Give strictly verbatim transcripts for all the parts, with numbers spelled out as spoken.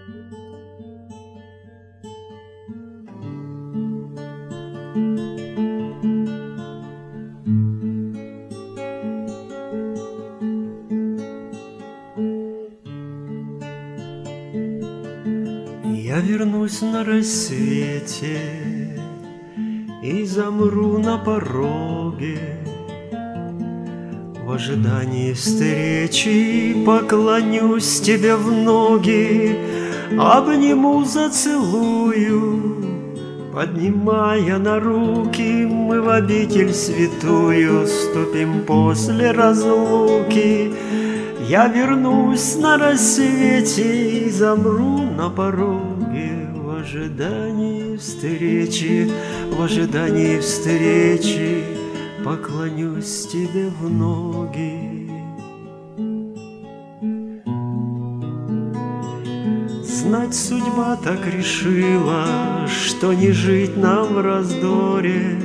Я вернусь на рассвете и замру на пороге, в ожидании встречи поклонюсь тебе в ноги, обниму, зацелую, поднимая на руки, мы в обитель святую ступим после разлуки. Я вернусь на рассвете и замру на пороге, в ожидании встречи, в ожидании встречи поклонюсь тебе в ноги. Знать, судьба так решила, что не жить нам в раздоре,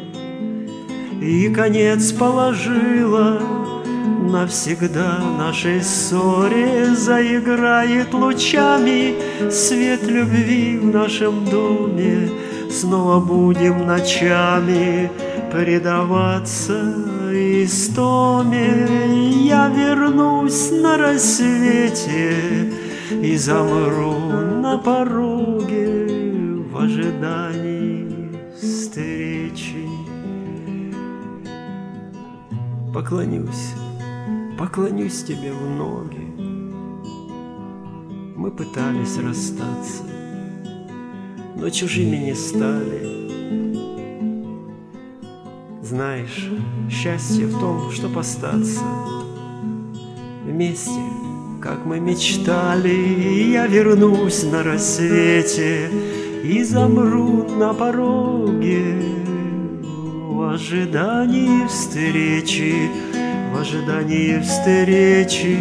и конец положила навсегда нашей ссоре. Заиграет лучами свет любви в нашем доме, снова будем ночами предаваться истоме. Я вернусь на рассвете и замру на пороге, в ожидании встречи. Поклонюсь, поклонюсь тебе в ноги. Мы пытались расстаться, но чужими не стали. Знаешь, счастье в том, чтоб остаться вместе, как мы мечтали. Я вернусь на рассвете и замру на пороге, в ожидании встречи, в ожидании встречи.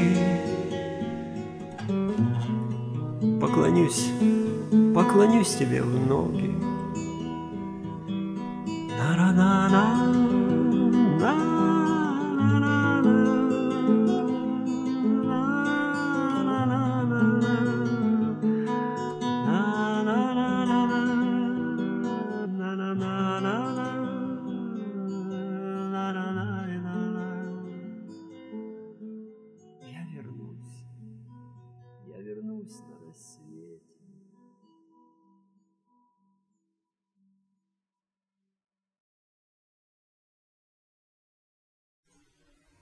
Поклонюсь, поклонюсь тебе в ноги. На-на-на-на.